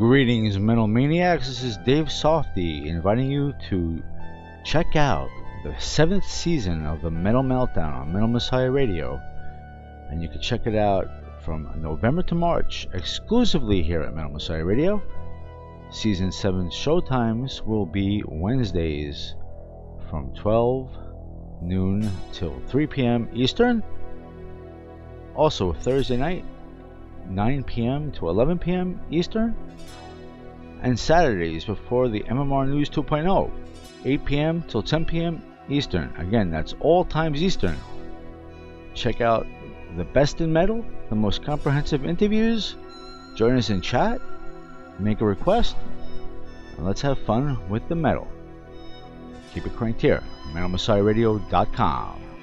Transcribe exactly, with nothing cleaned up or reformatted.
Greetings, Metal Maniacs. This is Dave Softy inviting you to check out the seventh season of the Metal Meltdown on Metal Messiah Radio. And you can check it out from November to March exclusively here at Metal Messiah Radio. Season seven showtimes will be Wednesdays from twelve noon till three p.m. Eastern. Also Thursday night, nine p.m. to eleven p.m. Eastern. And Saturdays before the M M R News two point oh, eight p.m. till ten p.m. Eastern. Again, that's all times Eastern. Check out the best in metal, the most comprehensive interviews. Join us in chat, make a request, and let's have fun with the metal. Keep it cranked here, metal messiah radio dot com.